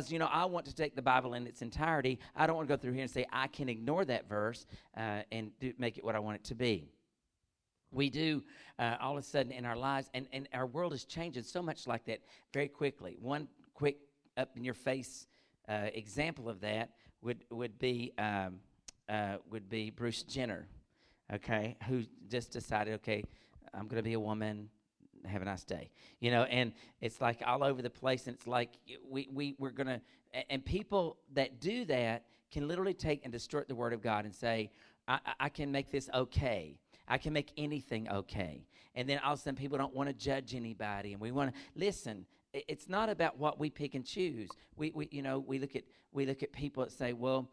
because, I want to take the Bible in its entirety. I don't want to go through here and say I can ignore that verse and make it what I want it to be. We do all of a sudden in our lives, and our world is changing so much like that very quickly. One quick up-in-your-face example of that would be Bruce Jenner, okay, who just decided, okay, I'm going to be a woman. Have a nice day, and it's like all over the place, and it's like we're going to, and people that do that can literally take and distort the Word of God and say, I can make this okay. I can make anything okay. And then all of a sudden people don't want to judge anybody, and we want to listen. It's not about what we pick and choose. We look at people that say, well,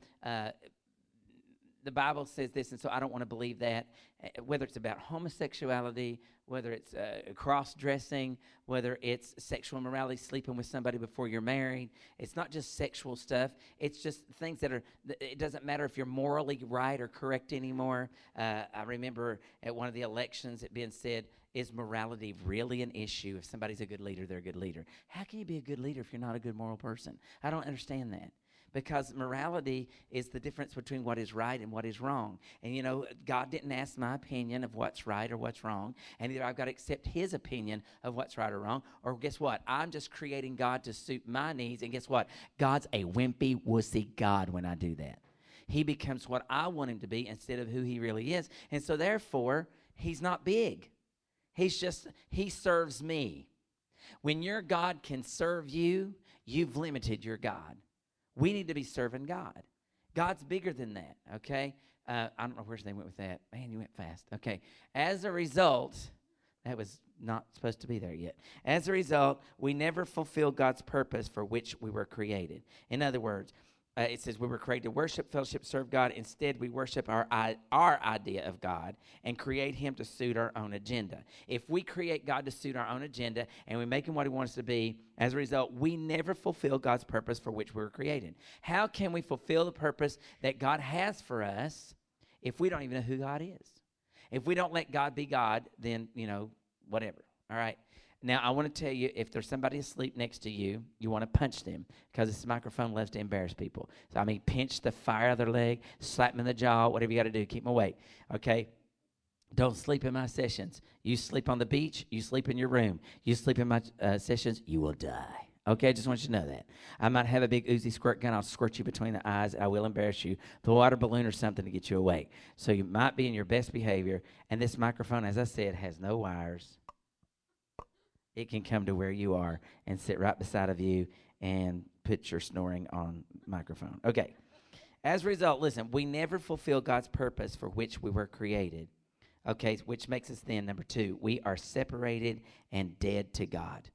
the Bible says this, and so I don't want to believe that. Whether it's about homosexuality, whether it's cross-dressing, whether it's sexual immorality, sleeping with somebody before you're married. It's not just sexual stuff. It's just things that are, it doesn't matter if you're morally right or correct anymore. I remember at one of the elections it being said, is morality really an issue? If somebody's a good leader, they're a good leader. How can you be a good leader if you're not a good moral person? I don't understand that. Because morality is the difference between what is right and what is wrong. And, God didn't ask my opinion of what's right or what's wrong. And either I've got to accept his opinion of what's right or wrong. Or guess what? I'm just creating God to suit my needs. And guess what? God's a wimpy, wussy God when I do that. He becomes what I want him to be instead of who he really is. And so therefore, he's not big. He serves me. When your God can serve you, you've limited your God. We need to be serving God. God's bigger than that, okay? I don't know where they went with that. Man, you went fast. Okay. As a result, that was not supposed to be there yet. As a result, we never fulfill God's purpose for which we were created. In other words, it says we were created to worship, fellowship, serve God. Instead, we worship our idea of God and create him to suit our own agenda. If we create God to suit our own agenda and we make him what he wants to be, as a result, we never fulfill God's purpose for which we were created. How can we fulfill the purpose that God has for us if we don't even know who God is? If we don't let God be God, then, whatever. All right. Now, I want to tell you, if there's somebody asleep next to you, you want to punch them because this microphone loves to embarrass people. So, pinch the fire out of their leg, slap them in the jaw, whatever you got to do, keep them awake, okay? Don't sleep in my sessions. You sleep on the beach, you sleep in your room. You sleep in my sessions, you will die. Okay, I just want you to know that. I might have a big Uzi squirt gun. I'll squirt you between the eyes. I will embarrass you. The water balloon or something to get you awake. So you might be in your best behavior. And this microphone, as I said, has no wires. It can come to where you are and sit right beside of you and put your snoring on microphone. Okay. As a result, listen, we never fulfill God's purpose for which we were created. Okay, which makes us then, number 2, we are separated and dead to God.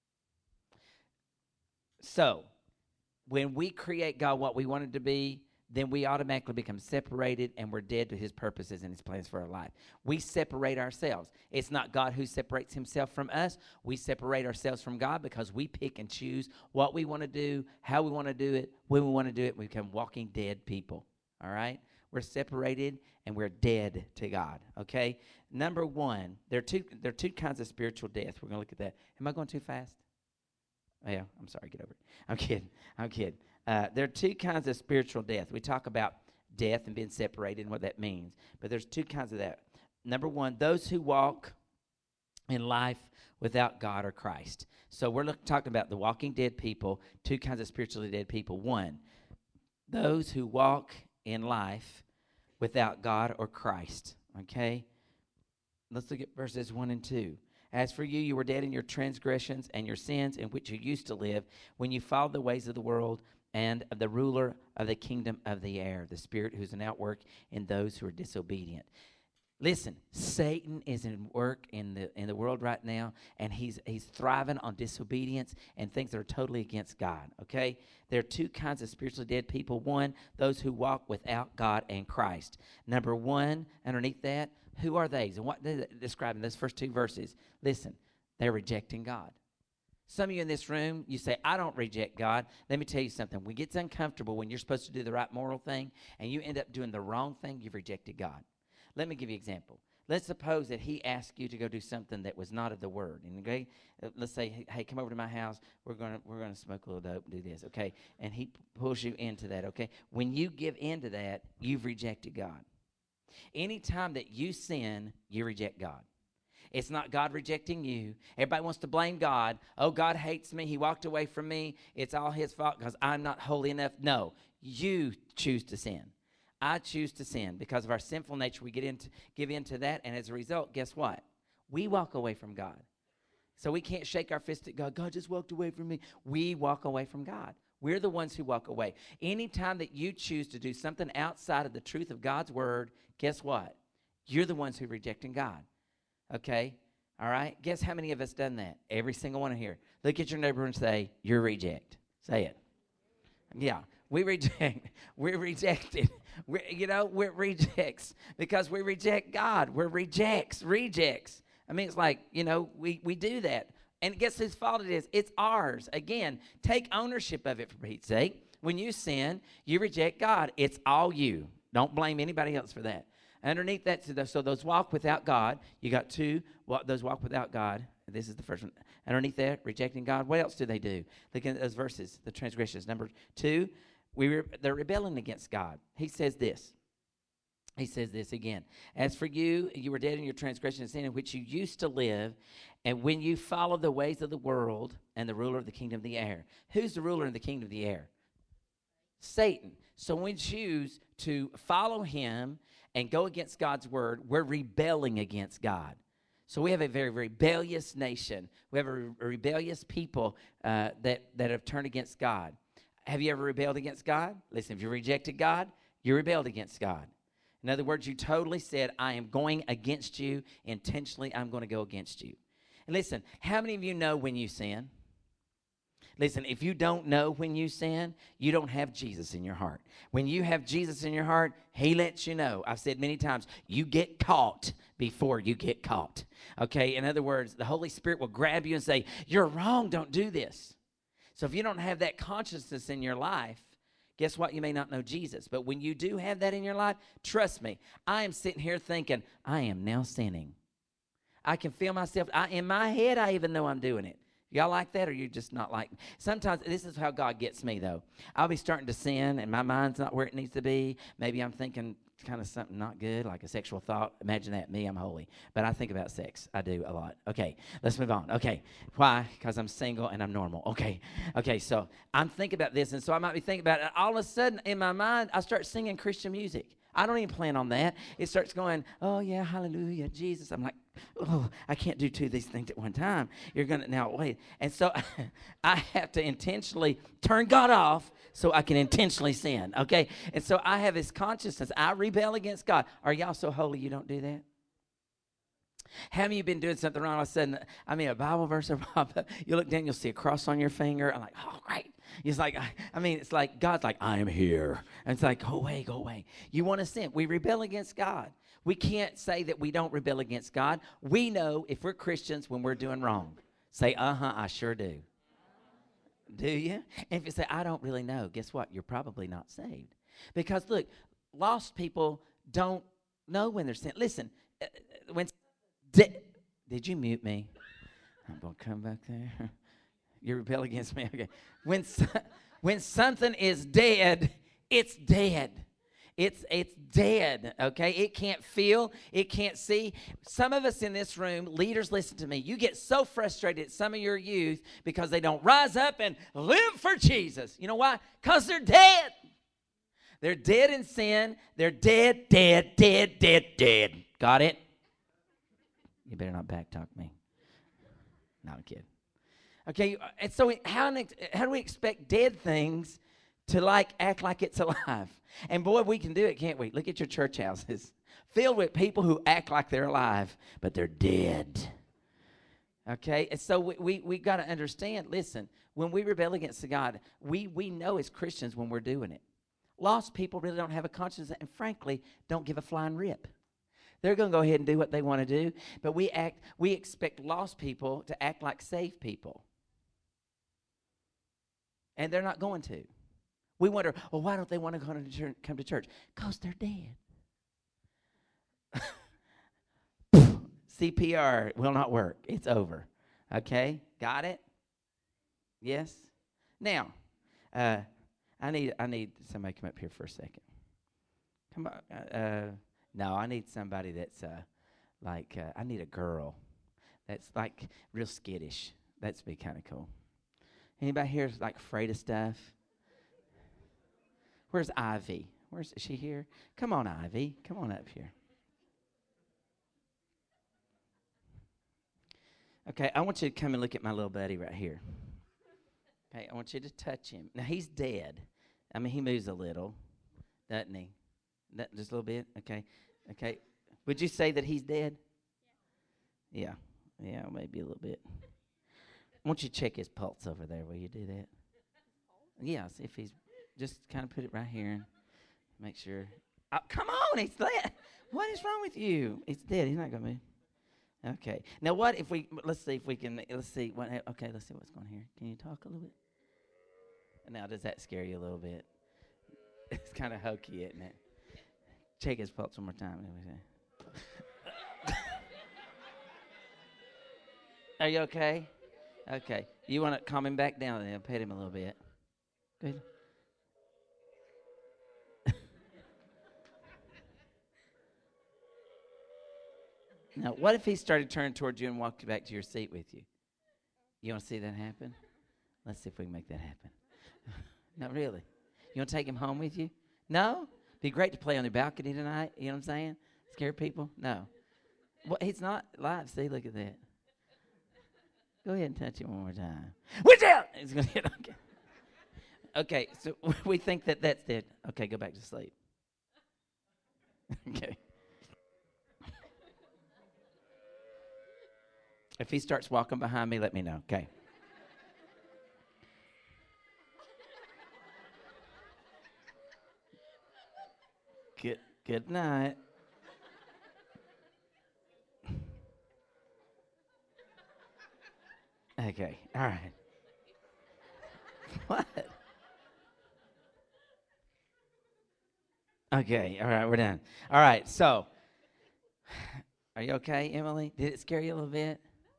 So, when we create God what we want it to be, then we automatically become separated and we're dead to his purposes and his plans for our life. We separate ourselves. It's not God who separates himself from us. We separate ourselves from God because we pick and choose what we want to do, how we want to do it, when we want to do it. We become walking dead people, all right? We're separated and we're dead to God, okay? Number 1, there are two kinds of spiritual death. We're going to look at that. Am I going too fast? Oh, yeah, I'm sorry. Get over it. I'm kidding. There are 2 kinds of spiritual death. We talk about death and being separated and what that means. But there's 2 kinds of that. Number 1, those who walk in life without God or Christ. So we're talking about the walking dead people, 2 kinds of spiritually dead people. 1, those who walk in life without God or Christ. Okay? Let's look at verses 1 and 2. As for you, you were dead in your transgressions and your sins in which you used to live when you followed the ways of the world and of the ruler of the kingdom of the air, the spirit who's an outwork in those who are disobedient. Listen, Satan is in work in the world right now, and he's thriving on disobedience and things that are totally against God, okay? There are 2 kinds of spiritually dead people. 1, those who walk without God and Christ. Number 1, underneath that, who are they? And what they describe in those first 2 verses? Listen, they're rejecting God. Some of you in this room, you say, I don't reject God. Let me tell you something. When it gets uncomfortable, when you're supposed to do the right moral thing, and you end up doing the wrong thing, you've rejected God. Let me give you an example. Let's suppose that he asked you to go do something that was not of the word. And okay, let's say, hey, come over to my house. We're gonna smoke a little dope and do this, okay? And he pulls you into that, okay? When you give into that, you've rejected God. Anytime that you sin, you reject God. It's not God rejecting you. Everybody wants to blame God. Oh, God hates me. He walked away from me. It's all his fault because I'm not holy enough. No, you choose to sin. I choose to sin because of our sinful nature. We give into that, and as a result, guess what? We walk away from God. So we can't shake our fist at God. God just walked away from me. We walk away from God. We're the ones who walk away. Anytime that you choose to do something outside of the truth of God's word, guess what? You're the ones who are rejecting God. Okay? All right? Guess how many of us done that? Every single one in here. Look at your neighbor and say, you're a reject. Say it. Yeah. We reject. We're rejected. We're rejects because we reject God. We're rejects. I mean, it's like, we do that. And guess whose fault it is? It's ours. Again, take ownership of it for Pete's sake. When you sin, you reject God. It's all you. Don't blame anybody else for that. Underneath that, so those walk without God, you got two, those walk without God. This is the first one. Underneath that, rejecting God, what else do they do? Look at those verses, the transgressions. Number 2, they're rebelling against God. He says this. He says this again. As for you, you were dead in your transgression and sin in which you used to live, and when you followed the ways of the world and the ruler of the kingdom of the air. Who's the ruler in the kingdom of the air? Satan. So when we choose to follow him and go against God's word, we're rebelling against God. So we have a very rebellious nation. We have a rebellious people that have turned against God. Have you ever rebelled against God? Listen, if you rejected God, you rebelled against God. In other words, you totally said, I am going against you. Intentionally, I'm going to go against you. And listen, how many of you know when you sin? Listen, if you don't know when you sin, you don't have Jesus in your heart. When you have Jesus in your heart, he lets you know. I've said many times, you get caught before you get caught. Okay, in other words, the Holy Spirit will grab you and say, you're wrong, don't do this. So if you don't have that consciousness in your life, guess what? You may not know Jesus. But when you do have that in your life, trust me, I am sitting here thinking, I am now sinning. I can feel myself. In my head, I even know I'm doing it. Y'all like that, or you just not like? Sometimes this is how God gets me, though. I'll be starting to sin, and my mind's not where it needs to be. Maybe I'm thinking kind of something not good, like a sexual thought. Imagine that. Me, I'm holy. But I think about sex. I do a lot. Okay, let's move on. Okay, why? Because I'm single and I'm normal. Okay, so I'm thinking about this, and so I might be thinking about it. And all of a sudden, in my mind, I start singing Christian music. I don't even plan on that. It starts going, oh, yeah, hallelujah, Jesus. I'm like, oh, I can't do two of these things at one time. You're going to, now, wait. And so I have to intentionally turn God off so I can intentionally sin, okay? And so I have this consciousness. I rebel against God. Are y'all so holy you don't do that? Haven't you been doing something wrong? All of a sudden, a Bible verse will pop up. You look down, you'll see a cross on your finger. I'm like, oh, great. It's like, it's like God's like, I am here. And it's like, go away. You want to sin. We rebel against God. We can't say that we don't rebel against God. We know if we're Christians when we're doing wrong. Say, I sure do. Do you? And if you say, I don't really know, guess what? You're probably not saved. Because, look, lost people don't know when they're sinning. Listen, when... Did you mute me? I'm going to come back there. You rebel against me? Okay. When something is dead, it's dead. It's dead, okay? It can't feel. It can't see. Some of us in this room, leaders, listen to me. You get so frustrated at some of your youth because they don't rise up and live for Jesus. You know why? Because they're dead. They're dead in sin. They're dead. Got it? You better not backtalk me. Not a kid. Okay, and so how do we expect dead things to act like it's alive? And boy, we can do it, can't we? Look at your church houses filled with people who act like they're alive, but they're dead. Okay, and so we got to understand, listen, when we rebel against God, we know as Christians when we're doing it. Lost people really don't have a conscience and frankly don't give a flying rip. They're going to go ahead and do what they want to do, but we expect lost people to act like saved people. And they're not going to. We wonder, well, why don't they want to come to church? Because they're dead. CPR will not work. It's over. Okay? Got it? Yes? Now, I need somebody to come up here for a second. Come on. No, I need somebody that's I need a girl that's like real skittish. That'd be kind of cool. Anybody here is like afraid of stuff? Where's Ivy? Is she here? Come on, Ivy. Come on up here. Okay, I want you to come and look at my little buddy right here. Okay, I want you to touch him. Now, he's dead. I mean, he moves a little, doesn't he? Just a little bit? Okay. Okay. Would you say that he's dead? Yeah. Yeah, maybe a little bit. I want you to check his pulse over there. Will you do that? Yeah, see if he's... Just kind of put it right here and make sure. Oh, come on, he's dead. What is wrong with you? He's dead. He's not going to move. Okay. Now, what if we... Let's see if we can... Let's see. Okay, let's see what's going on here. Can you talk a little bit? Now, does that scare you a little bit? It's kind of hokey, isn't it? Check his pulse one more time. Are you okay? Okay. You want to calm him back down and pet him a little bit. Good. Now, what if he started turning towards you and walked back to your seat with you? You want to see that happen? Let's see if we can make that happen. Not really. You want to take him home with you? No? Be great to play on the balcony tonight. You know what I'm saying? Scare people? No. Well, he's not live. See, look at that. Go ahead and touch him one more time. Watch out! He's going to get okay. Okay, so we think that that's it. Okay, go back to sleep. Okay. If he starts walking behind me, let me know. Okay. Good night. Okay. All right. What? Okay. All right. We're done. All right. So, are you okay, Emily? Did it scare you a little bit?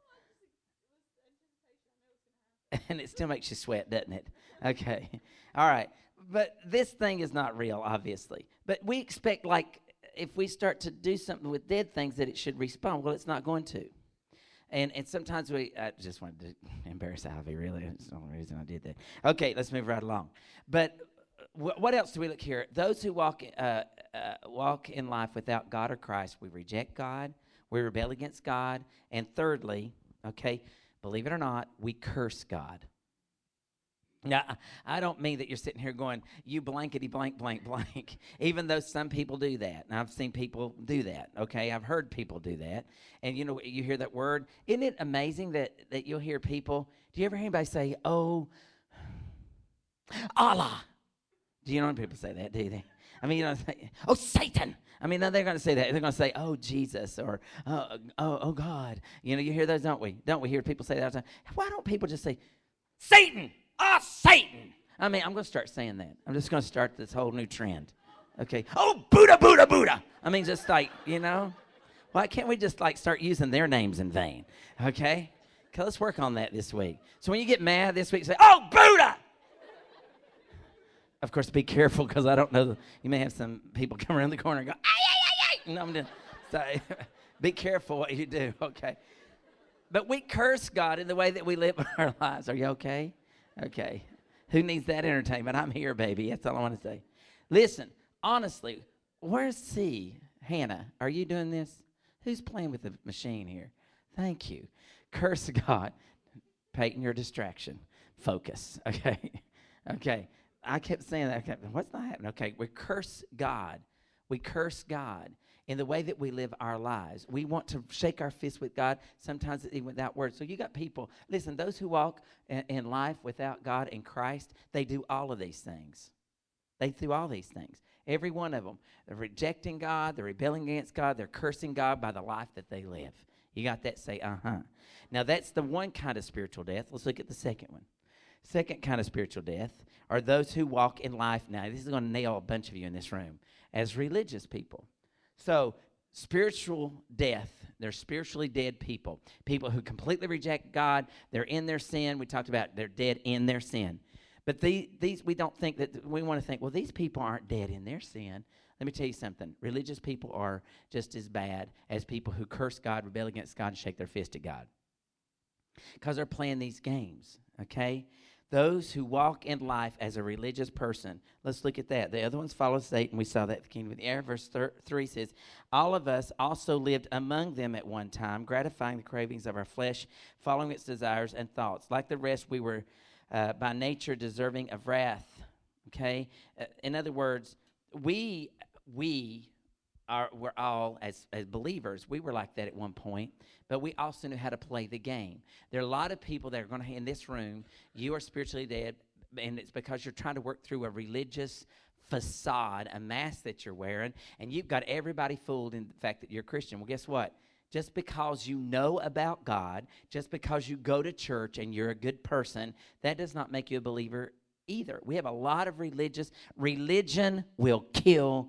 And it still makes you sweat, doesn't it? Okay. All right. But this thing is not real, obviously. But we expect, like, if we start to do something with dead things, that it should respond. Well, it's not going to. And sometimes I just wanted to embarrass Ivy, really. That's the only reason I did that. Okay, let's move right along. But what else do we look here? Those who walk in life without God or Christ, we reject God, we rebel against God, and thirdly, okay, believe it or not, we curse God. Now, I don't mean that you're sitting here going, you blankety blank, blank, blank, even though some people do that. And I've seen people do that, okay? I've heard people do that. And, you know, you hear that word. Isn't it amazing that you'll hear people, do you ever hear anybody say, oh, Allah? Do you know when people say that, do they? I mean, you know, oh, Satan. I mean, no, they're going to say that. They're going to say, oh, Jesus, or oh, God. You know, you hear those, don't we? Don't we hear people say that all the time? Why don't people just say, Satan? Oh, Satan. I mean, I'm going to start saying that. I'm just going to start this whole new trend. Okay. Oh, Buddha, Buddha, Buddha. I mean, just like, you know. Why can't we just like start using their names in vain? Okay. Okay, let's work on that this week. So when you get mad this week, say, oh, Buddha. Of course, be careful because I don't know. You may have some people come around the corner and go, ay, ay, ay, ay. No, I'm just, so be careful what you do. Okay. But we curse God in the way that we live our lives. Are you okay? Okay. Who needs that entertainment? I'm here, baby. That's all I want to say. Listen, honestly, where's C? Hannah, are you doing this? Who's playing with the machine here? Thank you. Curse God. Peyton, you're a distraction. Focus. Okay. Okay. I kept saying that. What's not happening? Okay. We curse God. We curse God in the way that we live our lives. We want to shake our fist with God, sometimes even without words. So you got people, listen, those who walk in life without God in Christ, they do all of these things. They do all these things. Every one of them. They're rejecting God, they're rebelling against God, they're cursing God by the life that they live. You got that? Say, uh-huh. Now that's the one kind of spiritual death. Let's look at the second one. Second kind of spiritual death are those who walk in life now. This is going to nail a bunch of you in this room as religious people. So, spiritual death They're spiritually dead people. People who completely reject God. They're in their sin. We talked about they're dead in their sin. But these we don't think that, we want to think, well, these people aren't dead in their sin. Let me tell you something. Religious people are just as bad as people who curse God, rebel against God, and shake their fist at God. Because they're playing these games, okay? Those who walk in life as a religious person, let's look at that. The other ones follow Satan. We saw that at the kingdom of the air. Verse 3 says, all of us also lived among them at one time, gratifying the cravings of our flesh, following its desires and thoughts. Like the rest, we were by nature deserving of wrath, okay? In other words, we're all, as believers, we were like that at one point, but we also knew how to play the game. There are a lot of people that are going to, in this room, you are spiritually dead, and it's because you're trying to work through a religious facade, a mask that you're wearing, and you've got everybody fooled in the fact that you're a Christian. Well, guess what? Just because you know about God, just because you go to church and you're a good person, that does not make you a believer either. We have a lot of religion will kill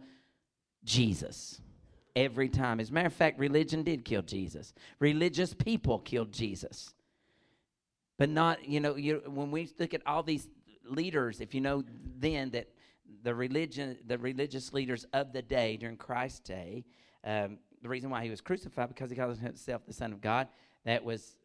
Jesus every time. As a matter of fact, religion did kill Jesus. Religious people killed Jesus. But not, when we look at all these leaders, if you know then that the religious leaders of the day during Christ's day, the reason why he was crucified, because he called himself the Son of God, that was,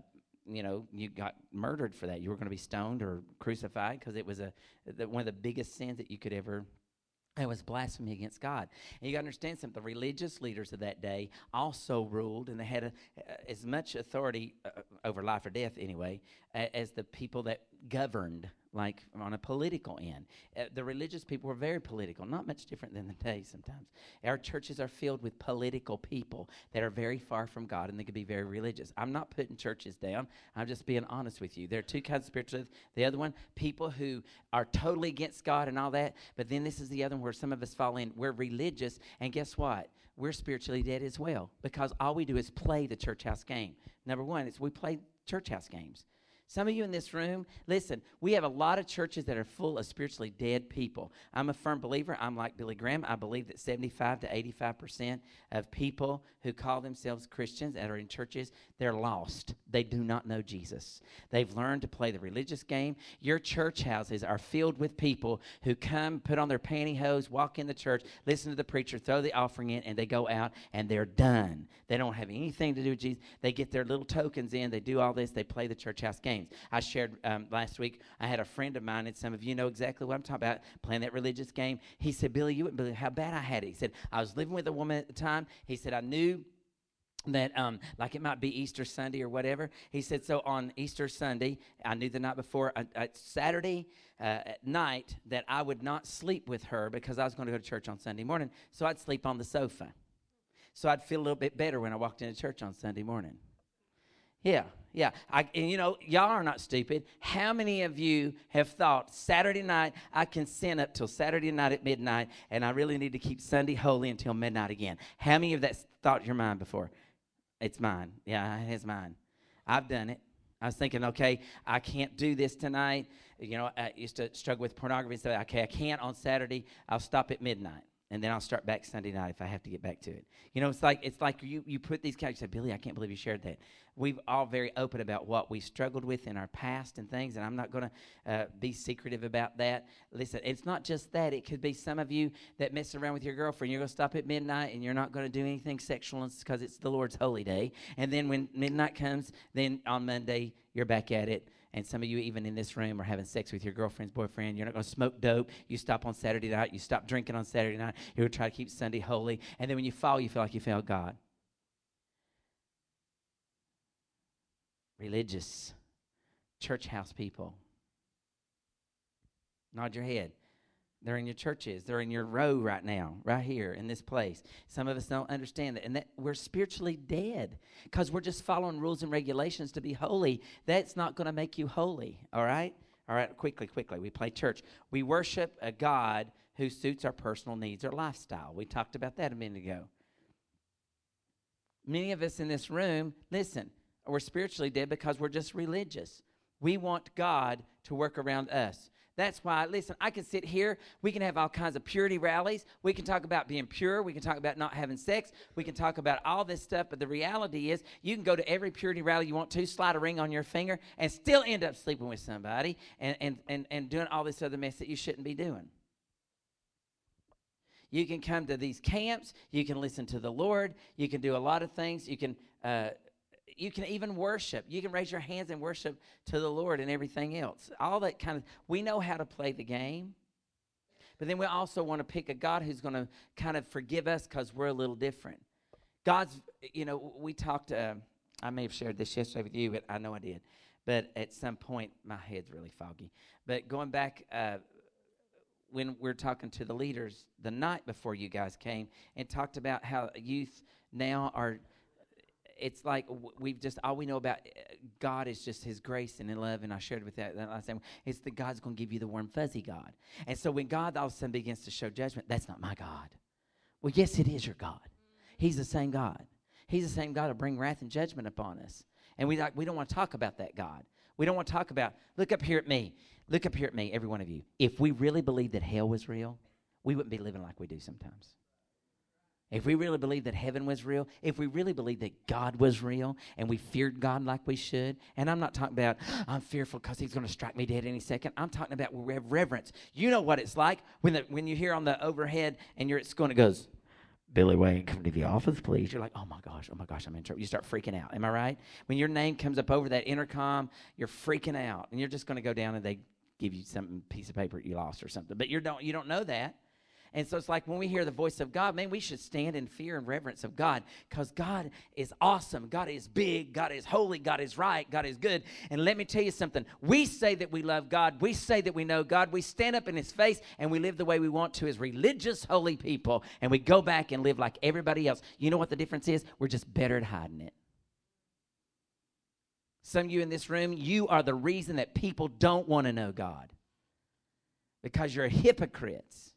you got murdered for that. You were going to be stoned or crucified because it was one of the biggest sins that you could ever. It was blasphemy against God. And you got to understand something. The religious leaders of that day also ruled, and they had as much authority over life or death anyway, as the people that governed, like on a political end. The religious people were very political, not much different than today sometimes. Our churches are filled with political people that are very far from God, and they can be very religious. I'm not putting churches down. I'm just being honest with you. There are two kinds of spiritualists. The other one, people who are totally against God and all that, but then this is the other one where some of us fall in. We're religious, and guess what? We're spiritually dead as well, because all we do is play the church house game. Number one, we play church house games. Some of you in this room, listen, we have a lot of churches that are full of spiritually dead people. I'm a firm believer. I'm like Billy Graham. I believe that 75 to 85% of people who call themselves Christians that are in churches, they're lost. They do not know Jesus. They've learned to play the religious game. Your church houses are filled with people who come, put on their pantyhose, walk in the church, listen to the preacher, throw the offering in, and they go out, and they're done. They don't have anything to do with Jesus. They get their little tokens in. They do all this. They play the church house game. I shared last week, I had a friend of mine, and some of you know exactly what I'm talking about, playing that religious game. He said, Billy, you wouldn't believe how bad I had it. He said, I was living with a woman at the time. He said, I knew that like it might be Easter Sunday or whatever. He said, so on Easter Sunday, I knew the night before, Saturday at night, that I would not sleep with her because I was going to go to church on Sunday morning, so I'd sleep on the sofa. So I'd feel a little bit better when I walked into church on Sunday morning. Yeah. And y'all are not stupid. How many of you have thought, Saturday night, I can sin up till Saturday night at midnight, and I really need to keep Sunday holy until midnight again? How many of that's thought in your mind before? It's mine. Yeah, it's mine. I've done it. I was thinking, okay, I can't do this tonight. I used to struggle with pornography and say, okay, I can't on Saturday. I'll stop at midnight. And then I'll start back Sunday night if I have to get back to it. It's like you put these guys, you say, Billy, I can't believe you shared that. We've all very open about what we struggled with in our past and things, and I'm not going to be secretive about that. Listen, it's not just that. It could be some of you that mess around with your girlfriend. You're going to stop at midnight, and you're not going to do anything sexual because it's the Lord's holy day. And then when midnight comes, then on Monday, you're back at it. And some of you, even in this room, are having sex with your girlfriend's boyfriend. You're not going to smoke dope. You stop on Saturday night. You stop drinking on Saturday night. You're going to try to keep Sunday holy. And then when you fall, you feel like you failed God. Religious, church house people. Nod your head. They're in your churches. They're in your row right now, right here in this place. Some of us don't understand that. And that we're spiritually dead because we're just following rules and regulations to be holy. That's not going to make you holy, all right? All right, quickly. We play church. We worship a God who suits our personal needs or lifestyle. We talked about that a minute ago. Many of us in this room, listen, we're spiritually dead because we're just religious. We want God to work around us. That's why, listen, I can sit here. We can have all kinds of purity rallies. We can talk about being pure. We can talk about not having sex. We can talk about all this stuff. But the reality is you can go to every purity rally you want to, slide a ring on your finger, and still end up sleeping with somebody and doing all this other mess that you shouldn't be doing. You can come to these camps. You can listen to the Lord. You can do a lot of things. You can even worship. You can raise your hands and worship to the Lord and everything else. All that kind of, we know how to play the game. But then we also want to pick a God who's going to kind of forgive us because we're a little different. God's, we talked, I may have shared this yesterday with you, but I know I did. But at some point, my head's really foggy. But going back, when we're talking to the leaders the night before you guys came and talked about how youth now are, it's like we've just, all we know about God is just his grace and love, and I shared with that last time. It's that God's going to give you the warm, fuzzy God. And so when God all of a sudden begins to show judgment, that's not my God. Well, yes, it is your God. He's the same God. He's the same God to bring wrath and judgment upon us. And we don't want to talk about that God. We don't want to talk about, look up here at me. Look up here at me, every one of you. If we really believed that hell was real, we wouldn't be living like we do sometimes. If we really believed that heaven was real, if we really believed that God was real and we feared God like we should, and I'm not talking about, I'm fearful because he's going to strike me dead any second. I'm talking about reverence. You know what it's like when you hear on the overhead and you're at school and it goes, Billy Wayne, come to the office, please. You're like, oh my gosh, I'm in trouble. You start freaking out. Am I right? When your name comes up over that intercom, you're freaking out. And you're just going to go down and they give you some piece of paper you lost or something. But you don't know that. And so it's like when we hear the voice of God, man, we should stand in fear and reverence of God because God is awesome. God is big. God is holy. God is right. God is good. And let me tell you something. We say that we love God. We say that we know God. We stand up in his face and we live the way we want to as religious, holy people. And we go back and live like everybody else. You know what the difference is? We're just better at hiding it. Some of you in this room, you are the reason that people don't want to know God because you're hypocrites.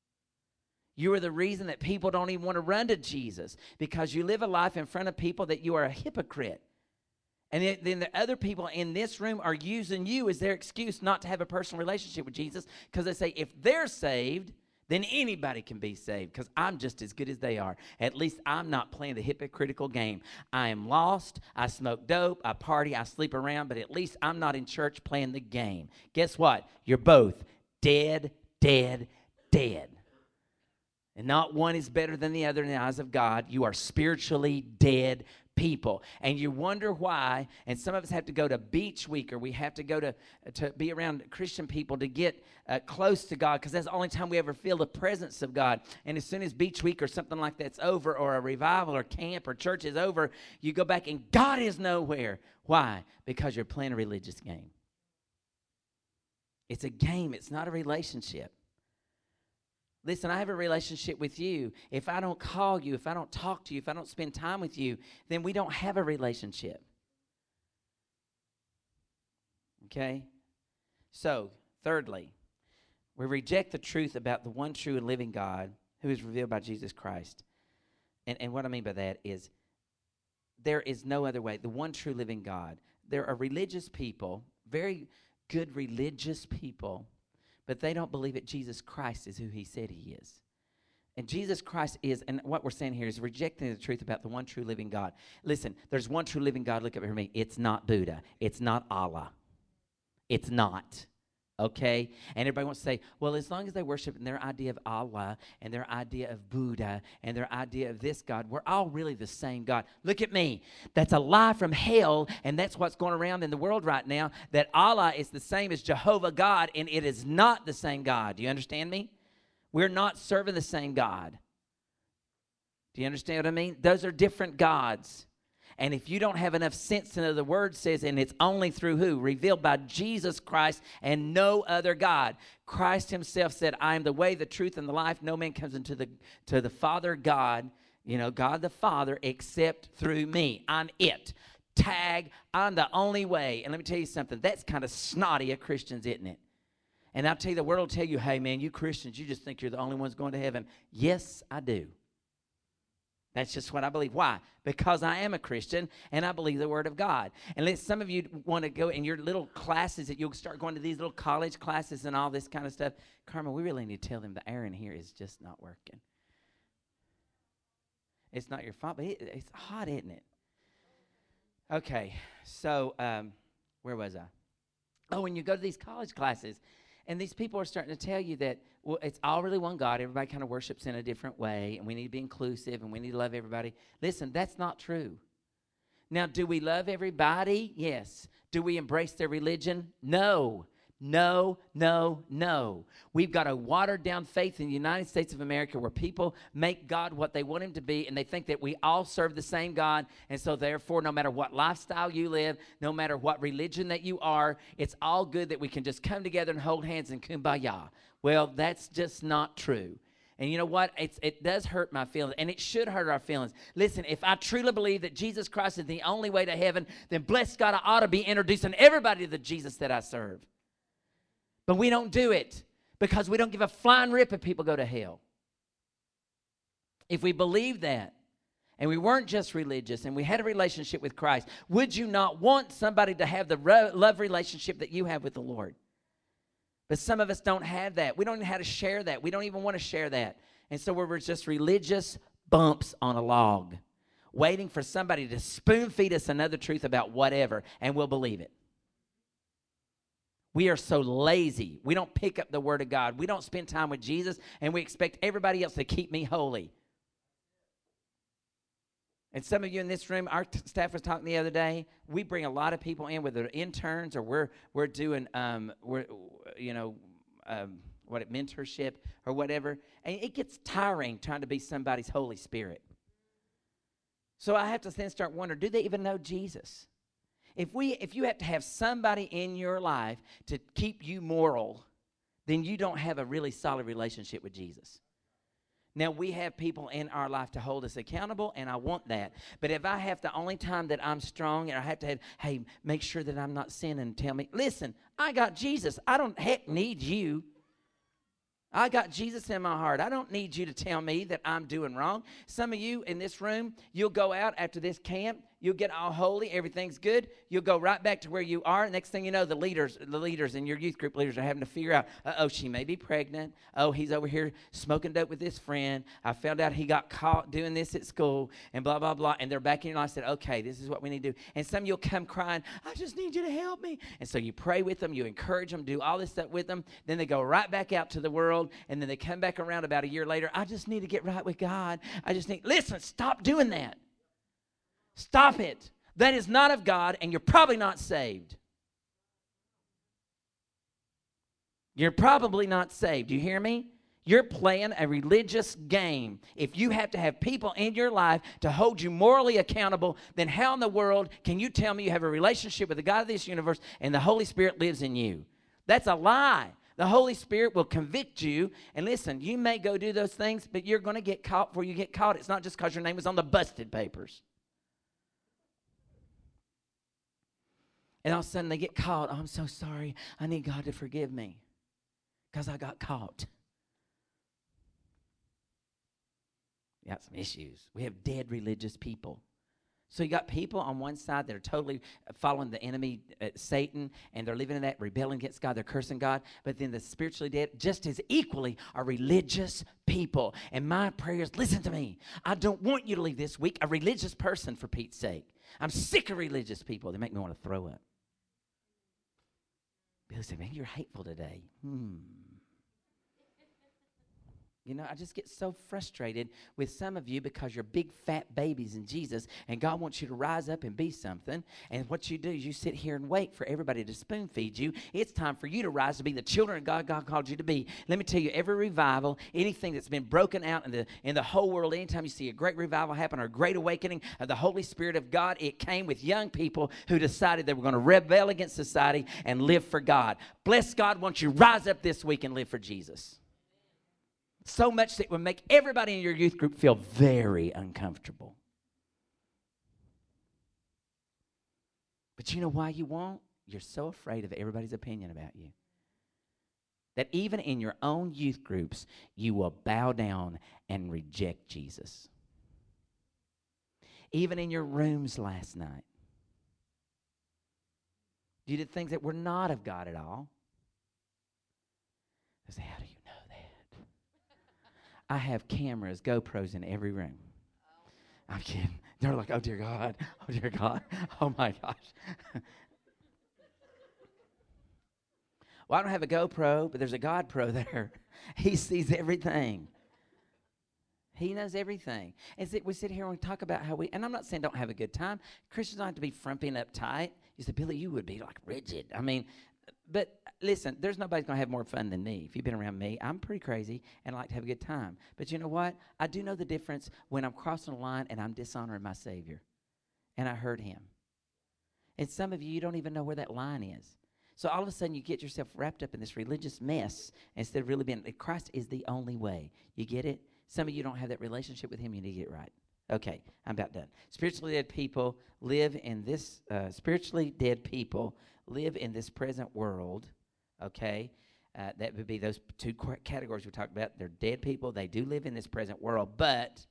You are the reason that people don't even want to run to Jesus because you live a life in front of people that you are a hypocrite. And then the other people in this room are using you as their excuse not to have a personal relationship with Jesus because they say if they're saved, then anybody can be saved because I'm just as good as they are. At least I'm not playing the hypocritical game. I am lost. I smoke dope. I party. I sleep around. But at least I'm not in church playing the game. Guess what? You're both dead, dead, dead. And not one is better than the other in the eyes of God. You are spiritually dead people. And you wonder why, and some of us have to go to beach week or we have to go to be around Christian people to get close to God because that's the only time we ever feel the presence of God. And as soon as beach week or something like that's over or a revival or camp or church is over, you go back and God is nowhere. Why? Because you're playing a religious game. It's a game. It's not a relationship. Listen, I have a relationship with you. If I don't call you, if I don't talk to you, if I don't spend time with you, then we don't have a relationship. Okay? So, thirdly, we reject the truth about the one true and living God who is revealed by Jesus Christ. And what I mean by that is there is no other way. The one true living God. There are religious people, very good religious people, but they don't believe that Jesus Christ is who he said he is. And Jesus Christ is, and what we're saying here is rejecting the truth about the one true living God. Listen, there's one true living God. Look up here at me. It's not Buddha. It's not Allah. It's not. Okay? And everybody wants to say, well, as long as they worship in their idea of Allah and their idea of Buddha and their idea of this God, we're all really the same God. Look at me. That's a lie from hell, and that's what's going around in the world right now, that Allah is the same as Jehovah God, and it is not the same God. Do you understand me? We're not serving the same God. Do you understand what I mean? Those are different gods. And if you don't have enough sense to know the word says, and it's only through who? Revealed by Jesus Christ and no other God. Christ himself said, I am the way, the truth, and the life. No man comes into the Father God, God the Father, except through me. I'm it. Tag, I'm the only way. And let me tell you something. That's kind of snotty of Christians, isn't it? And I'll tell you, the world will tell you, hey, man, you Christians, you just think you're the only ones going to heaven. Yes, I do. That's just what I believe. Why? Because I am a Christian and I believe the Word of God. And some of you want to go in your little classes that you'll start going to these little college classes and all this kind of stuff. Carmen, we really need to tell them the air in here is just not working. It's not your fault, but it's hot, isn't it? Okay, so where was I? Oh, when you go to these college classes, and these people are starting to tell you that, well, it's all really one God. Everybody kind of worships in a different way, and we need to be inclusive, and we need to love everybody. Listen, that's not true. Now, do we love everybody? Yes. Do we embrace their religion? No. No, no, no. We've got a watered-down faith in the United States of America where people make God what they want him to be, and they think that we all serve the same God, and so therefore, no matter what lifestyle you live, no matter what religion that you are, it's all good that we can just come together and hold hands and kumbaya. Well, that's just not true. And you know what? It does hurt my feelings, and it should hurt our feelings. Listen, if I truly believe that Jesus Christ is the only way to heaven, then bless God, I ought to be introducing everybody to the Jesus that I serve. But we don't do it because we don't give a flying rip if people go to hell. If we believe that, and we weren't just religious, and we had a relationship with Christ, would you not want somebody to have the love relationship that you have with the Lord? But some of us don't have that. We don't know how to share that. We don't even want to share that. And so we're just religious bumps on a log, waiting for somebody to spoon feed us another truth about whatever, and we'll believe it. We are so lazy. We don't pick up the Word of God. We don't spend time with Jesus, and we expect everybody else to keep me holy. And some of you in this room, our staff was talking the other day, we bring a lot of people in, whether they're interns or we're doing, mentorship or whatever. And it gets tiring trying to be somebody's Holy Spirit. So I have to then start wondering, do they even know Jesus? If you have to have somebody in your life to keep you moral, then you don't have a really solid relationship with Jesus. Now, we have people in our life to hold us accountable, and I want that. But if I have the only time that I'm strong, and I have to have, hey, make sure that I'm not sinning, tell me, listen, I got Jesus. I don't need you. I got Jesus in my heart. I don't need you to tell me that I'm doing wrong. Some of you in this room, you'll go out after this camp. You'll get all holy. Everything's good. You'll go right back to where you are. Next thing you know, the leaders and your youth group leaders are having to figure out, she may be pregnant. Oh, he's over here smoking dope with his friend. I found out he got caught doing this at school and blah, blah, blah. And they're back in your life and said, okay, this is what we need to do. And some of you'll come crying, I just need you to help me. And so you pray with them. You encourage them, do all this stuff with them. Then they go right back out to the world. And then they come back around about a year later. I just need to get right with God. Listen, stop doing that. Stop it. That is not of God, and you're probably not saved. You're probably not saved. Do you hear me? You're playing a religious game. If you have to have people in your life to hold you morally accountable, then how in the world can you tell me you have a relationship with the God of this universe and the Holy Spirit lives in you? That's a lie. The Holy Spirit will convict you. And listen, you may go do those things, but you're going to get caught before you get caught. It's not just because your name was on the busted papers. And all of a sudden they get caught. Oh, I'm so sorry. I need God to forgive me because I got caught. We got some issues. We have dead religious people. So you got people on one side that are totally following the enemy, Satan, and they're living in that, rebelling against God, they're cursing God. But then the spiritually dead, just as equally, are religious people. And my prayer is, listen to me. I don't want you to leave this week a religious person, for Pete's sake. I'm sick of religious people. They make me want to throw up. Billy said, man, you're hateful today. You know, I just get so frustrated with some of you because you're big fat babies in Jesus, and God wants you to rise up and be something. And what you do is you sit here and wait for everybody to spoon feed you. It's time for you to rise to be the children of God called you to be. Let me tell you, every revival, anything that's been broken out in the whole world, anytime you see a great revival happen or a great awakening of the Holy Spirit of God, it came with young people who decided they were going to rebel against society and live for God. Bless God, wants you to rise up this week and live for Jesus. So much that it would make everybody in your youth group feel very uncomfortable. But you know why you won't? You're so afraid of everybody's opinion about you. That even in your own youth groups, you will bow down and reject Jesus. Even in your rooms last night. You did things that were not of God at all. I say, how do you know that? I have cameras, GoPros in every room. I'm kidding. They're like, oh, dear God. Oh, dear God. Oh, my gosh. Well, I don't have a GoPro, but there's a God Pro there. He sees everything. He knows everything. And we sit here and we talk about how and I'm not saying don't have a good time. Christians don't have to be frumping uptight. You said, Billy, you would be like rigid. I mean, but listen, there's nobody's going to have more fun than me. If you've been around me, I'm pretty crazy and I like to have a good time. But you know what? I do know the difference when I'm crossing a line and I'm dishonoring my Savior and I hurt him. And some of you don't even know where that line is. So all of a sudden you get yourself wrapped up in this religious mess instead of really being, Christ is the only way. You get it? Some of you don't have that relationship with him. You need to get it right. Okay, I'm about done. Spiritually dead people live in this present world, okay? That would be those two categories we talked about. They're dead people. They do live in this present world, but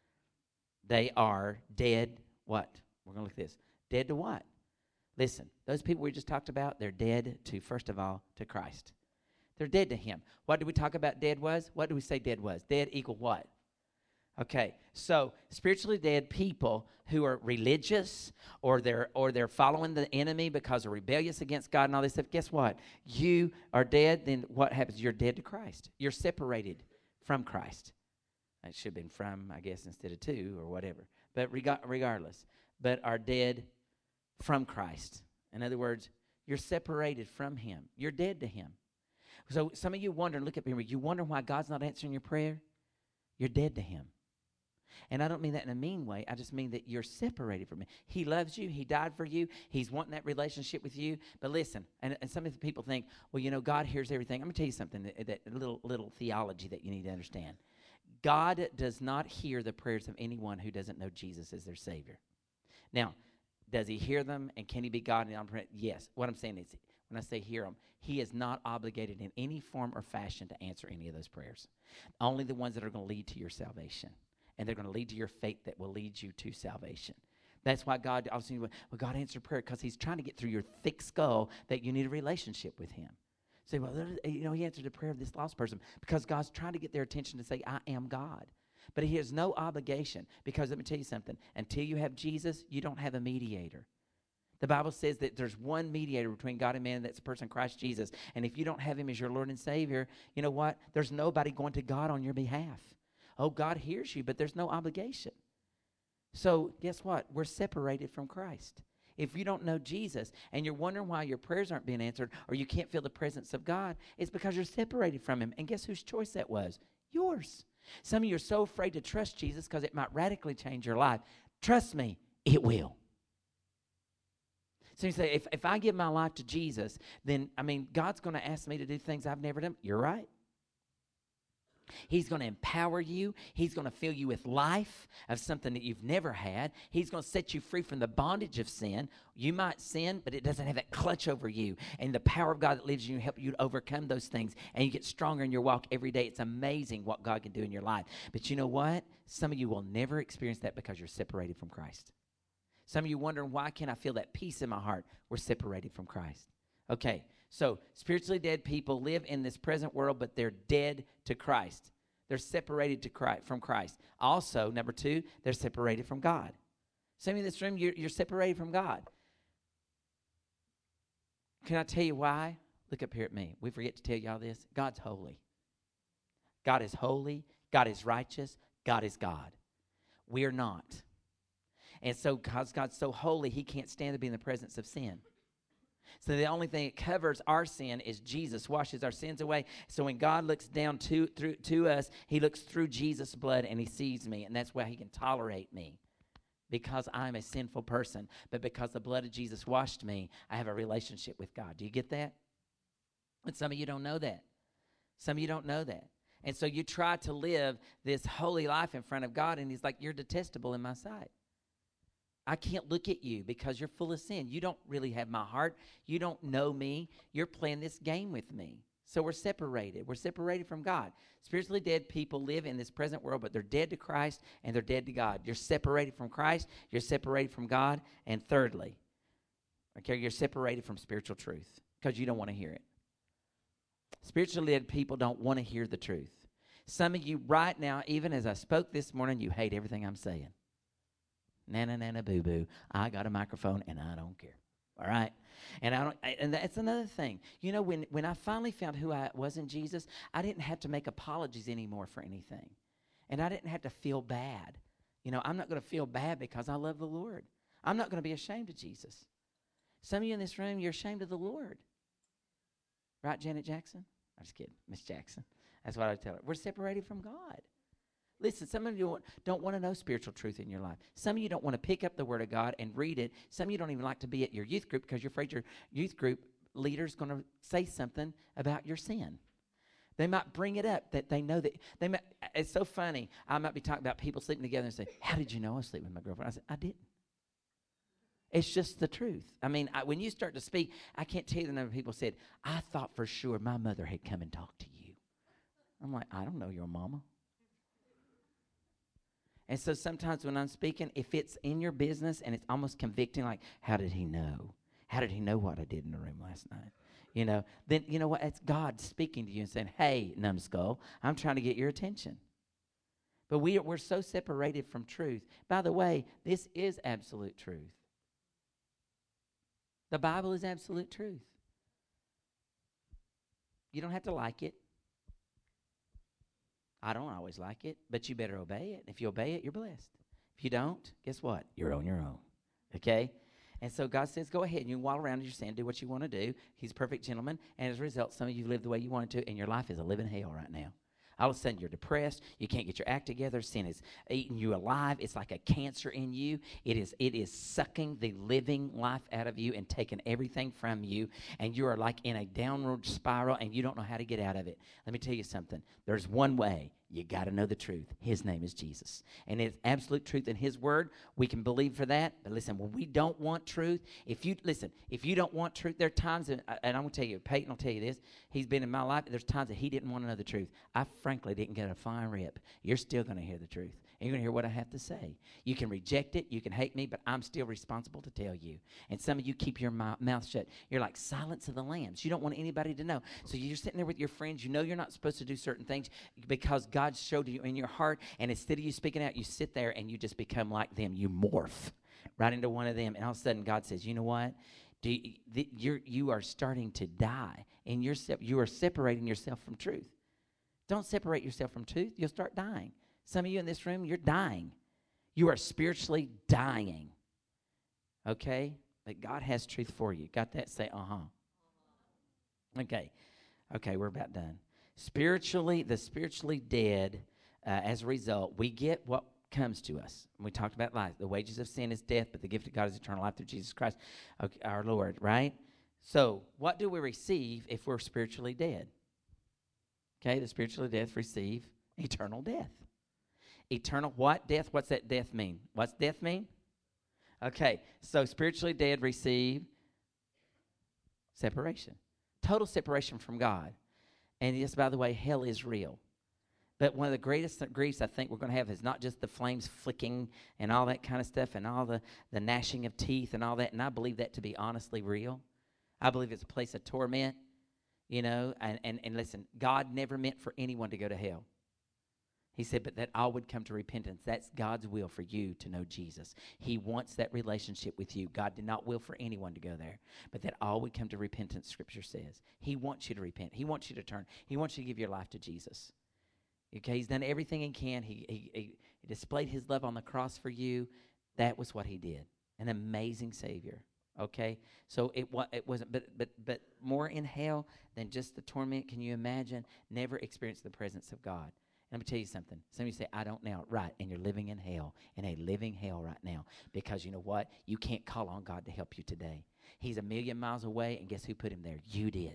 they are dead what? We're going to look at this. Dead to what? Listen, those people we just talked about, they're dead to, first of all, to Christ. They're dead to him. What did we talk about dead was? What do we say dead was? Dead equal what? Okay, so spiritually dead people who are religious or they're following the enemy because they're rebellious against God and all this stuff, guess what? You are dead, then what happens? You're dead to Christ. You're separated from Christ. It should have been from, I guess, instead of to or whatever. But regardless, but are dead from Christ. In other words, you're separated from him. You're dead to him. So some of you wonder, look at me, you wonder why God's not answering your prayer? You're dead to him. And I don't mean that in a mean way. I just mean that you're separated from him. He loves you. He died for you. He's wanting that relationship with you. But listen, and some of the people think, well, you know, God hears everything. I'm going to tell you something, that little theology that you need to understand. God does not hear the prayers of anyone who doesn't know Jesus as their Savior. Now, does he hear them, and can he be God? Yes. What I'm saying is, when I say hear him, he is not obligated in any form or fashion to answer any of those prayers. Only the ones that are going to lead to your salvation. And they're going to lead to your faith that will lead you to salvation. That's why God, obviously, well, God answered prayer because he's trying to get through your thick skull that you need a relationship with him. Say, well, you know, he answered the prayer of this lost person because God's trying to get their attention to say, I am God. But he has no obligation because let me tell you something. Until you have Jesus, you don't have a mediator. The Bible says that there's one mediator between God and man, and that's the person Christ Jesus. And if you don't have him as your Lord and Savior, you know what? There's nobody going to God on your behalf. Oh, God hears you, but there's no obligation. So guess what? We're separated from Christ. If you don't know Jesus and you're wondering why your prayers aren't being answered or you can't feel the presence of God, it's because you're separated from him. And guess whose choice that was? Yours. Some of you are so afraid to trust Jesus because it might radically change your life. Trust me, it will. So you say, if I give my life to Jesus, then, God's going to ask me to do things I've never done. You're right. He's going to empower you. He's going to fill you with life of something that you've never had. He's going to set you free from the bondage of sin. You might sin, but it doesn't have that clutch over you. And the power of God that lives in you help you to overcome those things. And you get stronger in your walk every day. It's amazing what God can do in your life. But you know what? Some of you will never experience that because you're separated from Christ. Some of you wondering, why can't I feel that peace in my heart? We're separated from Christ. Okay, so spiritually dead people live in this present world, but they're dead to Christ. They're separated from Christ. Also, number two, they're separated from God. Some of you in this room, you're separated from God. Can I tell you why? Look up here at me. We forget to tell y'all this. God's holy. God is holy. God is righteous. God is God. We're not. And so because God's so holy, he can't stand to be in the presence of sin. So the only thing that covers our sin is Jesus, washes our sins away. So when God looks down to us, he looks through Jesus' blood and he sees me. And that's why he can tolerate me. Because I'm a sinful person. But because the blood of Jesus washed me, I have a relationship with God. Do you get that? And some of you don't know that. Some of you don't know that. And so you try to live this holy life in front of God, and he's like, you're detestable in my sight. I can't look at you because you're full of sin. You don't really have my heart. You don't know me. You're playing this game with me. So we're separated. We're separated from God. Spiritually dead people live in this present world, but they're dead to Christ and they're dead to God. You're separated from Christ. You're separated from God. And thirdly, okay, you're separated from spiritual truth because you don't want to hear it. Spiritually dead people don't want to hear the truth. Some of you right now, even as I spoke this morning, you hate everything I'm saying. Nana, nana, boo, boo. I got a microphone and I don't care. All right? And that's another thing. You know, when I finally found who I was in Jesus, I didn't have to make apologies anymore for anything. And I didn't have to feel bad. You know, I'm not going to feel bad because I love the Lord. I'm not going to be ashamed of Jesus. Some of you in this room, you're ashamed of the Lord. Right, Janet Jackson? I'm just kidding. Miss Jackson. That's what I tell her. We're separated from God. Listen, some of you don't want to know spiritual truth in your life. Some of you don't want to pick up the Word of God and read it. Some of you don't even like to be at your youth group because you're afraid your youth group leader's going to say something about your sin. They might bring it up that they know that they might. It's so funny. I might be talking about people sleeping together and say, "How did you know I was sleeping with my girlfriend?" I said, "I didn't." It's just the truth. I mean, when you start to speak, I can't tell you the number of people said, "I thought for sure my mother had come and talked to you." I'm like, I don't know your mama. And so sometimes when I'm speaking, if it's in your business and it's almost convicting, like, how did he know? How did he know what I did in the room last night? You know, then you know what? It's God speaking to you and saying, "Hey, numbskull, I'm trying to get your attention." But we're so separated from truth. By the way, this is absolute truth. The Bible is absolute truth. You don't have to like it. I don't always like it, but you better obey it. If you obey it, you're blessed. If you don't, guess what? You're on your own. Okay? And so God says, go ahead and you walk around in your sin, do what you want to do. He's a perfect gentleman. And as a result, some of you live the way you wanted to, and your life is a living hell right now. All of a sudden, you're depressed. You can't get your act together. Sin is eating you alive. It's like a cancer in you. It is sucking the living life out of you and taking everything from you. And you are like in a downward spiral, and you don't know how to get out of it. Let me tell you something. There's one way. You got to know the truth. His name is Jesus. And it's absolute truth in His Word. We can believe for that. But listen, when we don't want truth, if you don't want truth, there are times, and I'm going to tell you, Peyton will tell you this. He's been in my life. There's times that he didn't want to know the truth. I frankly didn't get a fine rip. You're still going to hear the truth. And you're going to hear what I have to say. You can reject it. You can hate me, but I'm still responsible to tell you. And some of you keep your mouth shut. You're like silence of the lambs. You don't want anybody to know. So you're sitting there with your friends. You know you're not supposed to do certain things because God showed you in your heart. And instead of you speaking out, you sit there and you just become like them. You morph right into one of them. And all of a sudden God says, you know what? You are starting to die. And you are separating yourself from truth. Don't separate yourself from truth. You'll start dying. Some of you in this room, you're dying. You are spiritually dying. Okay? But God has truth for you. Got that? Say, Okay. Okay, we're about done. The spiritually dead, as a result, we get what comes to us. We talked about life. The wages of sin is death, but the gift of God is eternal life through Jesus Christ, our Lord, right? So, what do we receive if we're spiritually dead? Okay, the spiritually dead receive eternal death. Eternal what? Death? What's that death mean? What's death mean? Okay, so spiritually dead receive separation. Total separation from God. And yes, by the way, hell is real. But one of the greatest griefs I think we're going to have is not just the flames flicking and all that kind of stuff and all the gnashing of teeth and all that. And I believe that to be honestly real. I believe it's a place of torment, you know. And listen, God never meant for anyone to go to hell. He said, but that all would come to repentance. That's God's will for you to know Jesus. He wants that relationship with you. God did not will for anyone to go there, but that all would come to repentance, Scripture says. He wants you to repent. He wants you to turn. He wants you to give your life to Jesus. Okay, He's done everything He can. He displayed His love on the cross for you. That was what He did. An amazing Savior. Okay, so it wasn't, but more in hell than just the torment. Can you imagine? Never experienced the presence of God. Let me tell you something. Some of you say, I don't now. Right, and you're living in hell, in a living hell right now. Because you know what? You can't call on God to help you today. He's a million miles away, and guess who put Him there? You did.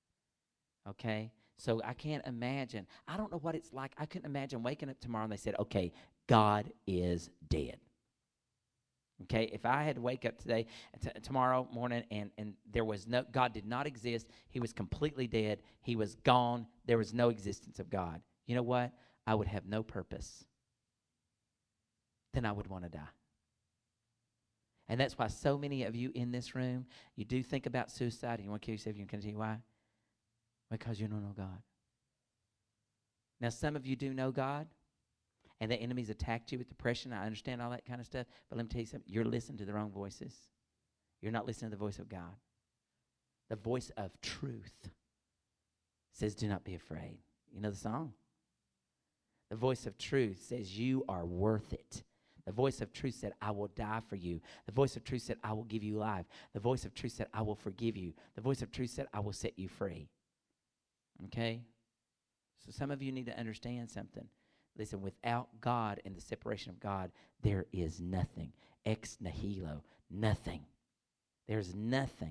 Okay? So I can't imagine. I don't know what it's like. I couldn't imagine waking up tomorrow and they said, okay, God is dead. Okay, if I had to wake up today, tomorrow morning, and there was no, God did not exist, he was completely dead, he was gone, there was no existence of God, you know what? I would have no purpose. Then I would want to die. And that's why so many of you in this room, you do think about suicide, and you want to kill yourself, you can continue. Why? Because you don't know God. Now, some of you do know God, and the enemy's attacked you with depression. I understand all that kind of stuff. But let me tell you something. You're listening to the wrong voices. You're not listening to the voice of God. The voice of truth says, do not be afraid. You know the song? The voice of truth says, you are worth it. The voice of truth said, I will die for you. The voice of truth said, I will give you life. The voice of truth said, I will forgive you. The voice of truth said, I will set you free. Okay? So some of you need to understand something. Listen, without God and the separation of God, there is nothing. Ex nihilo, nothing. There's nothing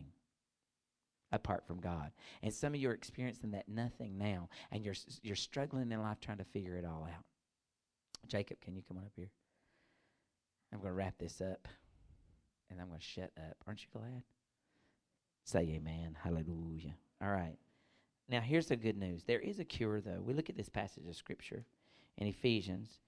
apart from God. And some of you are experiencing that nothing now, and you're struggling in life trying to figure it all out. Jacob, can you come on up here? I'm going to wrap this up, and I'm going to shut up. Aren't you glad? Say amen. Hallelujah. All right. Now, here's the good news. There is a cure, though. We look at this passage of Scripture in Ephesians,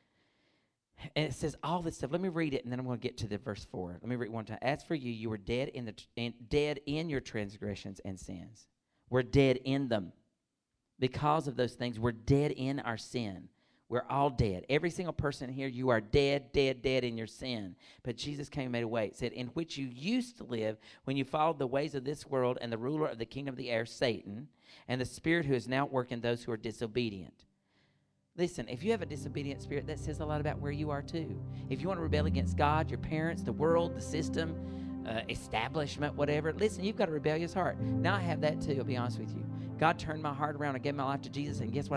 and it says all this stuff. Let me read it, and then I'm going to get to the verse 4. Let me read it one time. As for you, you were dead dead in your transgressions and sins. We're dead in them. Because of those things, we're dead in our sin. We're all dead. Every single person here, you are dead in your sin. But Jesus came and made a way. It said, in which you used to live when you followed the ways of this world and the ruler of the kingdom of the air, Satan, and the spirit who is now working those who are disobedient. Listen, if you have a disobedient spirit, that says a lot about where you are too. If you want to rebel against God, your parents, the world, the system, establishment, whatever, listen, you've got a rebellious heart. Now I have that too, I'll be honest with you. God turned my heart around and gave my life to Jesus, and guess what?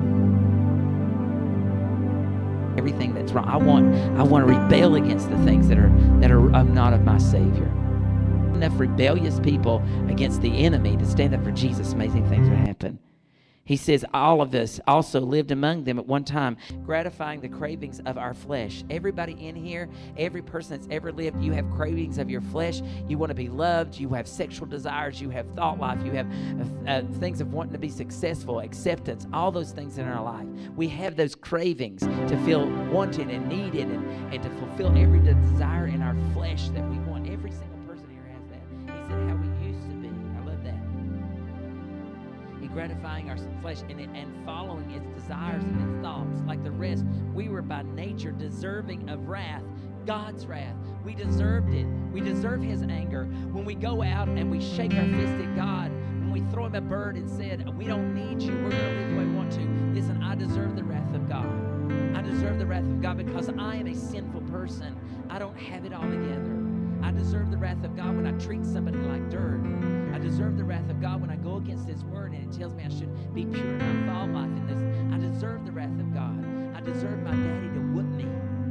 Everything that's wrong. I want to rebel against the things that are not of my Savior. Enough rebellious people against the enemy to stand up for Jesus, amazing things would happen. He says, all of us also lived among them at one time, gratifying the cravings of our flesh. Everybody in here, every person that's ever lived, you have cravings of your flesh. You want to be loved. You have sexual desires. You have thought life. You have things of wanting to be successful, acceptance, all those things in our life. We have those cravings to feel wanted and needed and to fulfill every desire in our flesh that we want. Every single person here has that. He said how we used to be. I love that. Gratifying our flesh and following its desires and its thoughts. Like the rest, we were by nature deserving of wrath, God's wrath. We deserved it. We deserve his anger. When we go out and we shake our fist at God, when we throw him a bird and said, we don't need you, we're going to live the way we want to. Listen, I deserve the wrath of God. I deserve the wrath of God because I am a sinful person. I don't have it all together. I deserve the wrath of God when I treat somebody like dirt. I deserve the wrath of God when I go against his word and it tells me I should be pure in my thought life in this. I deserve the wrath of God. I deserve my daddy to whoop me.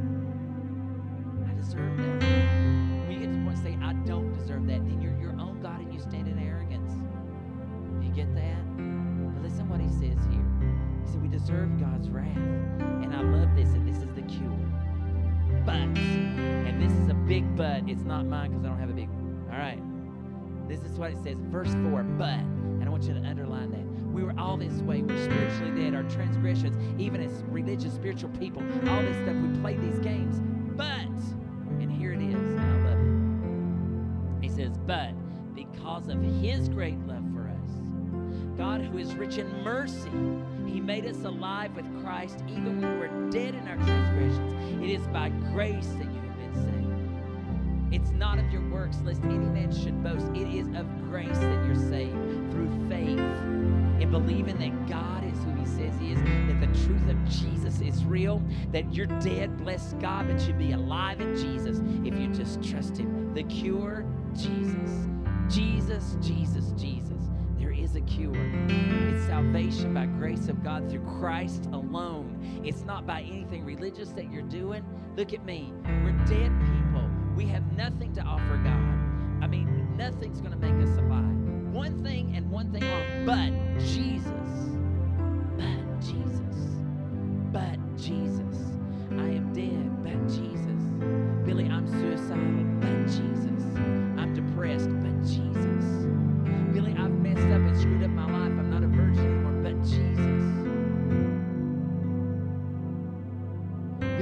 I deserve that. When you get to the point and say, I don't deserve that, then you're your own God and you stand in arrogance. You get that? But listen what he says here. He said, we deserve God's wrath. And I love this, and this is the cure. But, and this is a big but, it's not mine because I don't have a big one. All right. This is what it says, verse 4, but, and I want you to underline that. We were all this way. We're spiritually dead. Our transgressions, even as religious, spiritual people, all this stuff, we play these games. But, and here it is, and I love it. He says, but, because of his great love for us, God who is rich in mercy, he made us alive with Christ even when we were dead in our transgressions. It is by grace that you have been saved. It's not of your works, lest any man should boast. It is of grace that you're saved through faith in believing that God is who he says he is, that the truth of Jesus is real, that you're dead, bless God, but you'd be alive in Jesus if you just trust him. The cure, Jesus. Jesus, Jesus, Jesus. There is a cure. It's salvation by grace of God through Christ alone. It's not by anything religious that you're doing. Look at me. We're dead people. We have nothing to offer God. I mean, nothing's going to make us alive. One thing and one thing wrong, but Jesus. But Jesus. But Jesus. I am dead, but Jesus. Billy, I'm suicidal.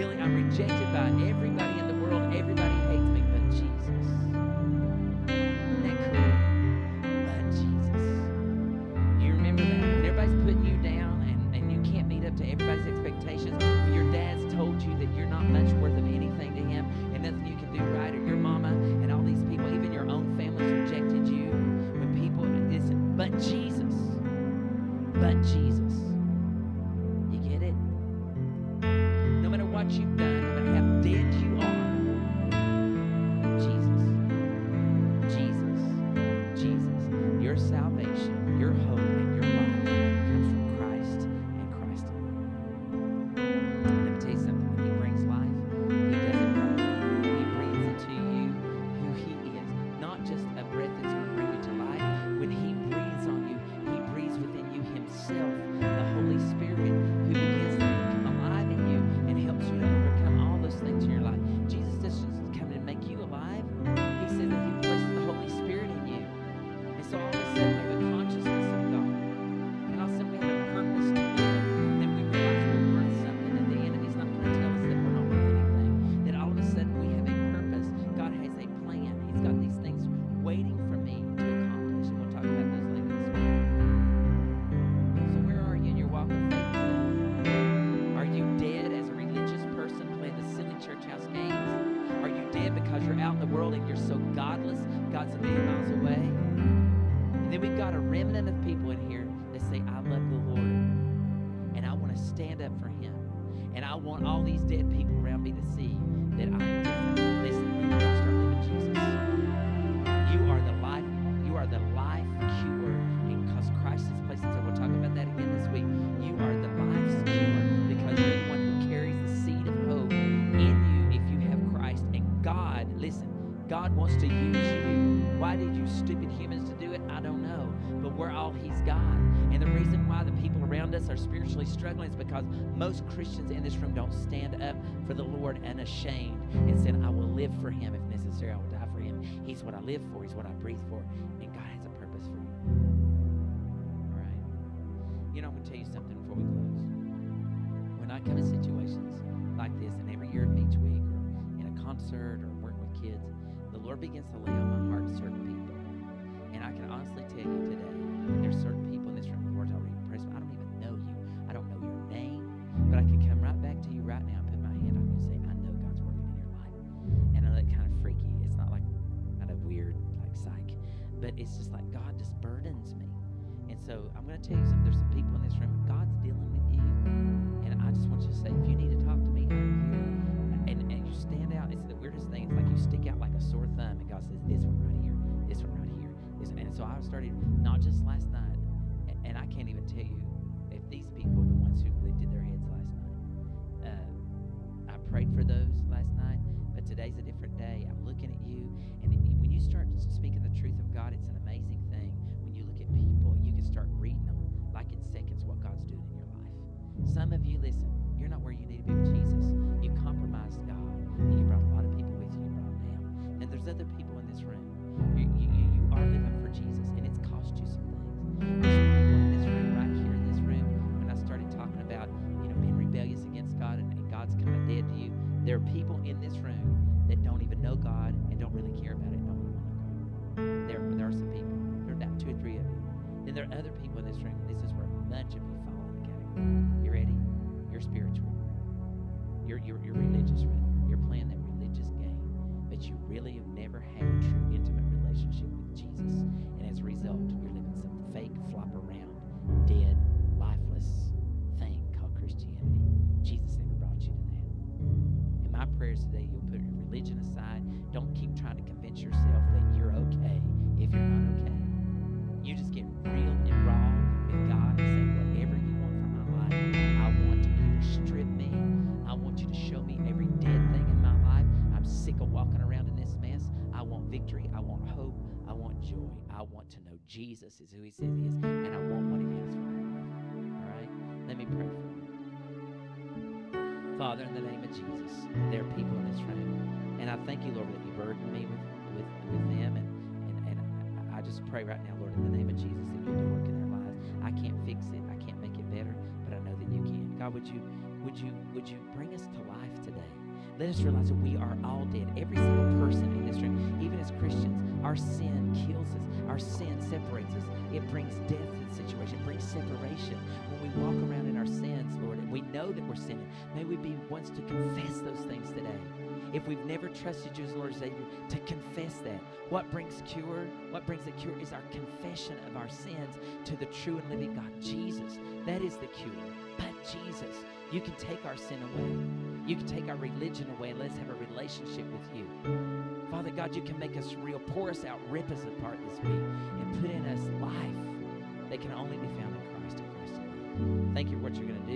Billy, I'm rejected by everybody in the world. Everybody hates me but Jesus. Isn't that cool? But Jesus. You remember that? When everybody's putting you down and you can't meet up to everybody's expectations, when your dad's told you that you're not much worth of anything to him and nothing you can do right, or your mama and all these people, even your own family's rejected you. When people, listen, but Jesus. But Jesus. You get it? No matter what you've done, no matter how dead you are, Jesus. Jesus. Jesus. Your salvation, your hope, and your life comes from Christ and Christ alone. Let me tell you something. When he brings life, he doesn't burn. He breathes into you who he is. Not just a breath that's going to bring you to life. When he breathes on you, he breathes within you himself, the Holy Spirit, who begins to come alive in you and helps you to overcome all those things in your life. Jesus doesn't come to make you alive. He said that he places the Holy Spirit in you. And so all of a sudden we have a consciousness of God. And all of a sudden we have a purpose to live. Then we realize we're worth something, and the enemy's not going to tell us that we're not worth anything. That all of a sudden we have a purpose. God has a plan. He's got these things waiting for me to accomplish. And we'll talk about those later this week. So where are you in your walk of faith today? Are you dead as a religious person playing the silly church house games? Are you dead because you're out in the world and you're so godless, God's a million miles away? And then we've got a remnant of people in here that say, I love the Lord, and I want to stand up for him. And I want all these dead people around me to see that I'm different. Listen, we got to start living Jesus. You are the life. You are the life cure. And because Christ is placed, so we'll talk about that again this week. You are the life's cure because you're the one who carries the seed of hope in you if you have Christ. And God, listen, God wants to use you. Why did you stupid humans to do it? I don't know. But we're all he's got. And the reason why the people around us are spiritually struggling is because most Christians in this room don't stand up for the Lord unashamed and said, I will live for him if necessary. I will die for him. He's what I live for. He's what I breathe for. And God has a purpose for you. All right? You know, I'm going to tell you something before we close. When I come in situations like this, and every year at Beach Week or in a concert or working with kids, the Lord begins to lay on my heart certain people. And I can honestly tell you today, there's certain people in this room the Lord's already impressed with. I don't even know you. I don't know your name. But I can come right back to you right now and put my hand on you and say, I know God's working in your life. And I know that kind of freaky. It's not like kind of weird, like psych. But it's just like God just burdens me. And so I'm going to tell you something. There's some people in this room, God's dealing with you. And I just want you to say, if you need to talk to me, I'm here. And you stand out. It's the weirdest thing. It's like you stick out like a sore thumb. And God says, this one right here. This one right here. And so I started, not just last night, and I can't even tell you if these people are the ones who lifted their heads last night. I prayed for those last night, but today's a different day. I'm looking at you, and when you start speaking the truth of God, it's an amazing thing. When you look at people, you can start reading them like in seconds what God's doing in your life. Some of you, listen, you're not where you need to be with Jesus. You compromised God, and you brought a lot of people with you. You brought them down. And there's other people in this room. You are living for Jesus, and it's cost you some things. There's some people in this room, right here in this room, when I started talking about, being rebellious against God and God's kind of dead to you, there are people in this room that don't even know God and don't really care about it and don't really want to know God. There are some people. There are about 2 or 3 of you. Then there are other people in this room. This is where a bunch of you fall in the category. You ready? You're spiritual. You're religious, right? You're playing that religious game, but you really have never had a true intimate relationship with Jesus. And as a result, you're living some fake, flop around, dead, lifeless thing called Christianity. Jesus never brought you to that. And my prayer is today you'll put your religion aside. Don't keep trying to convince yourself that you're okay if you're not okay. You just get real and raw with God and say, whatever you want from my life, I want you to strip me. I want you to show me every dead thing in my life. I'm sick of walking around in this mess. I want victory. I want hope. I want joy. I want to know Jesus is who he says he is, and I want what he has for my life. All right? Let me pray for you. Father, in the name of Jesus, there are people in this room, and I thank you, Lord, that you burden me with them, and I just pray right now, Lord, in the name of Jesus, that you do work in their lives. I can't fix it. I can't make it better, but I know that you can. God, would you would you bring us to life today? Let us realize that we are all dead. Every single person in this room, even as Christians, our sin kills us. Our sin separates us. It brings death to the situation. It brings separation. When we walk around in our sins, Lord, and we know that we're sinning, may we be ones to confess those things today. If we've never trusted you as Lord and Savior, to confess that. What brings cure? What brings the cure is our confession of our sins to the true and living God, Jesus. That is the cure. But Jesus, you can take our sin away. You can take our religion away and let us have a relationship with you. Father God, you can make us real. Pour us out, rip us apart this week, and put in us life that can only be found in Christ and Christ alone. Thank you for what you're going to do.